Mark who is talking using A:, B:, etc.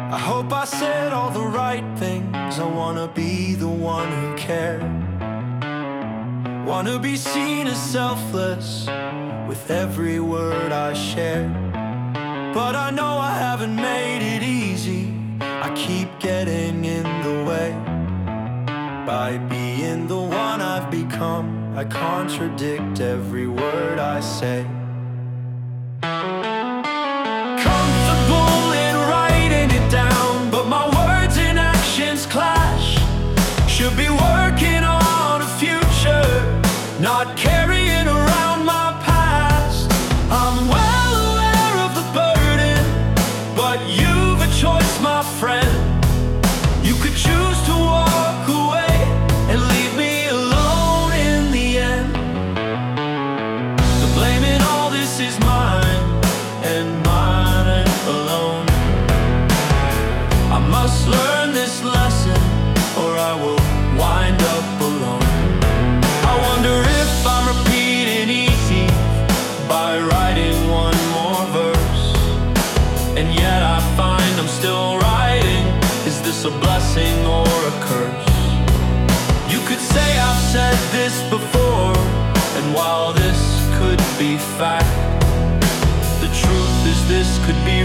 A: I hope I said all the right things. I wanna be the one who cared. Wanna be seen as selfless with every word I share. But I know I haven't made it easy. I keep getting in the way. By being the one I've become, I contradict every word I say. Comfortable in writing it down, but my words and actions clash. Should be working on a future, not carrying around my past. I'm well aware of the burden, but you've a choice, my friend. You could choose to walk away and leave me alone in the end. The blame in all this is mine, and mine alone. I must learn this lesson, or I will wind up alone. I wonder if I'm repeating easy by writing one more verse, and yet I find I'm still writing. Is this a blessing or a curse? You could say I've said this before, and while this could be fact, the truth is this could be